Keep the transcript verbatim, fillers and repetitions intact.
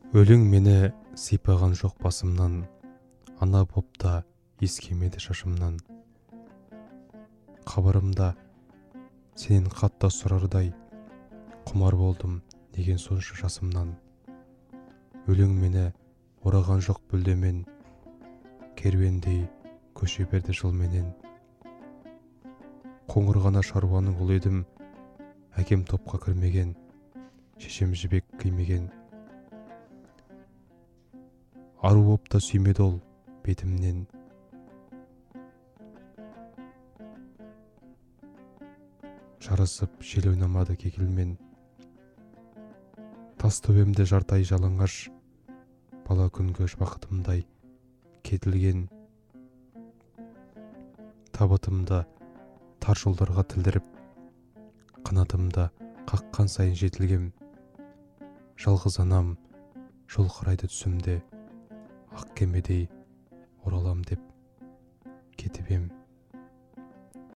Өлең мені сипаған жоқ басымнан, ана боп та ескемеді шашымнан. Қабырымда сенен қатты сұрардай, құмар болдым деген сонша жасымнан. Өлең мені ораған жоқ бүлдемен, керуендей көше берді жолменен. Қоңыр ғана шаруаның ұлы едім, әкем топқа кірмеген, шешем жібек кимеген. Ару боп та сүймеді ол бетімнен. Жарысып жел ойнамады кекілмен. Тас төбемде жартай жалаңаш, бала күнгі бақытымдай кетілген. Табытымда тар жолдарға тілдіріп, қанатымда қаққан сайын жетілгем. Жалғыз анам жол қарайды түсімде, ақ кемедей оралам деп.